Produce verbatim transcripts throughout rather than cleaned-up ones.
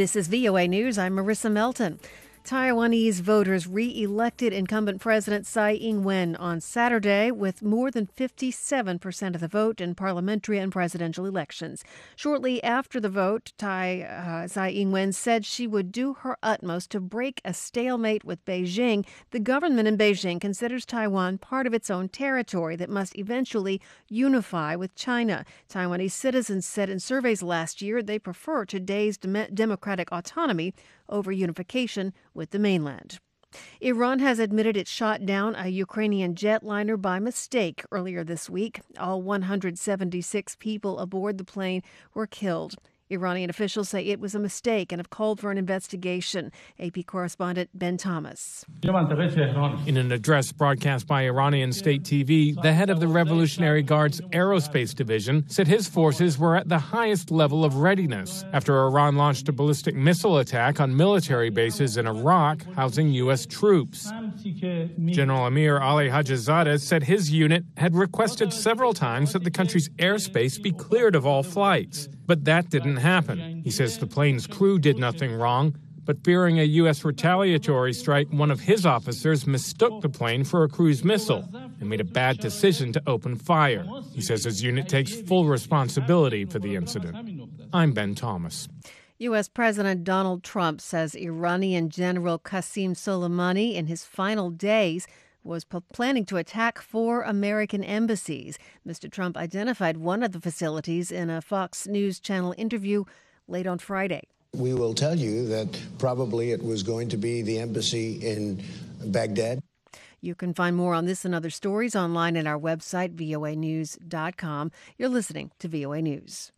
This is V O A News. I'm Marissa Melton. Taiwanese voters re-elected incumbent President Tsai Ing-wen on Saturday with more than fifty-seven percent of the vote in parliamentary and presidential elections. Shortly after the vote, Tai, uh, Tsai Ing-wen said she would do her utmost to break a stalemate with Beijing. The government in Beijing considers Taiwan part of its own territory that must eventually unify with China. Taiwanese citizens said in surveys last year they prefer today's dem- democratic autonomy over unification with the mainland. Iran has admitted it shot down a Ukrainian jetliner by mistake earlier this week. All one hundred seventy-six people aboard the plane were killed. Iranian officials say it was a mistake and have called for an investigation. A P correspondent Ben Thomas. In an address broadcast by Iranian state T V, the head of the Revolutionary Guard's Aerospace Division said his forces were at the highest level of readiness after Iran launched a ballistic missile attack on military bases in Iraq housing U S troops. General Amir Ali Hajizadeh said his unit had requested several times that the country's airspace be cleared of all flights. But that didn't happen. He says the plane's crew did nothing wrong, but fearing a U S retaliatory strike, one of his officers mistook the plane for a cruise missile and made a bad decision to open fire. He says his unit takes full responsibility for the incident. I'm Ben Thomas. U S. President Donald Trump says Iranian General Qasem Soleimani, in his final days, was planning to attack four American embassies. Mister Trump identified one of the facilities in a Fox News Channel interview late on Friday. We will tell you that probably it was going to be the embassy in Baghdad. You can find more on this and other stories online at our website, V O A news dot com. You're listening to V O A News.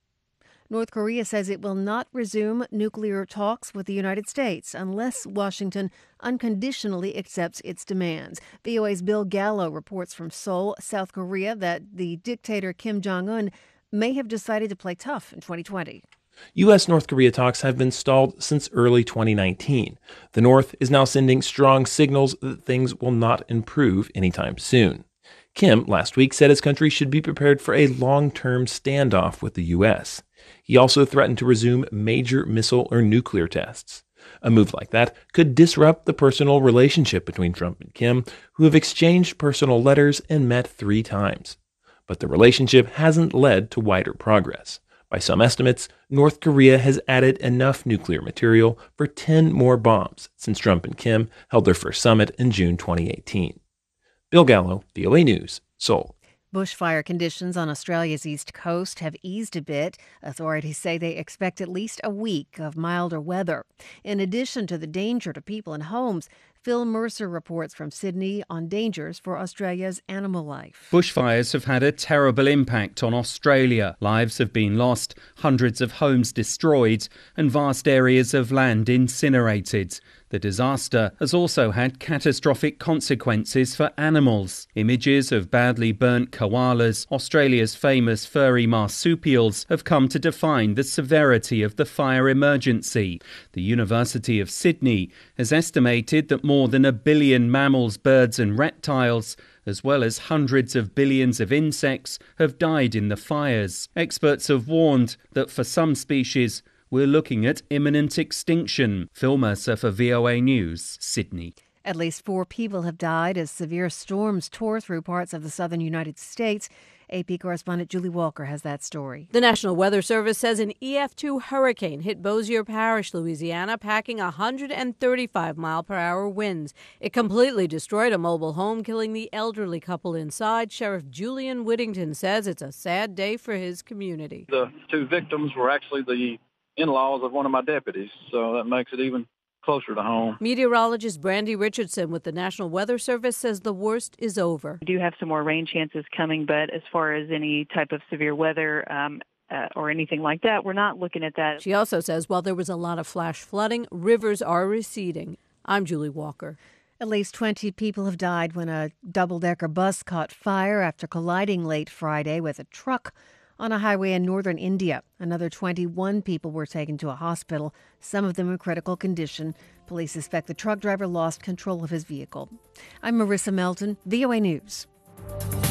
North Korea says it will not resume nuclear talks with the United States unless Washington unconditionally accepts its demands. V O A's Bill Gallo reports from Seoul, South Korea, that the dictator Kim Jong-un may have decided to play tough in twenty twenty. U S North Korea talks have been stalled since early twenty nineteen. The North is now sending strong signals that things will not improve anytime soon. Kim last week said his country should be prepared for a long-term standoff with the U S. He also threatened to resume major missile or nuclear tests. A move like that could disrupt the personal relationship between Trump and Kim, who have exchanged personal letters and met three times. But the relationship hasn't led to wider progress. By some estimates, North Korea has added enough nuclear material for ten more bombs since Trump and Kim held their first summit in June twenty eighteen. Bill Gallo, V O A News, Seoul. Bushfire conditions on Australia's east coast have eased a bit. Authorities say they expect at least a week of milder weather. In addition to the danger to people and homes, Phil Mercer reports from Sydney on dangers for Australia's animal life. Bushfires have had a terrible impact on Australia. Lives have been lost, hundreds of homes destroyed, and vast areas of land incinerated. The disaster has also had catastrophic consequences for animals. Images of badly burnt koalas, Australia's famous furry marsupials, have come to define the severity of the fire emergency. The University of Sydney has estimated that more than a billion mammals, birds and reptiles, as well as hundreds of billions of insects, have died in the fires. Experts have warned that for some species, we're looking at imminent extinction. Phil Mercer for V O A News, Sydney. At least four people have died as severe storms tore through parts of the southern United States. A P correspondent Julie Walker has that story. The National Weather Service says an E F two hurricane hit Bossier Parish, Louisiana, packing one hundred thirty-five mile per hour winds. It completely destroyed a mobile home, killing the elderly couple inside. Sheriff Julian Whittington says it's a sad day for his community. The two victims were actually the in-laws of one of my deputies, so that makes it even closer to home. Meteorologist Brandy Richardson with the National Weather Service says the worst is over. We do have some more rain chances coming, but as far as any type of severe weather um, uh, or anything like that, we're not looking at that. She also says while there was a lot of flash flooding, rivers are receding. I'm Julie Walker. At least twenty people have died when a double-decker bus caught fire after colliding late Friday with a truck on a highway in northern India. Another twenty-one people were taken to a hospital, some of them in critical condition. Police suspect the truck driver lost control of his vehicle. I'm Marissa Melton, V O A News.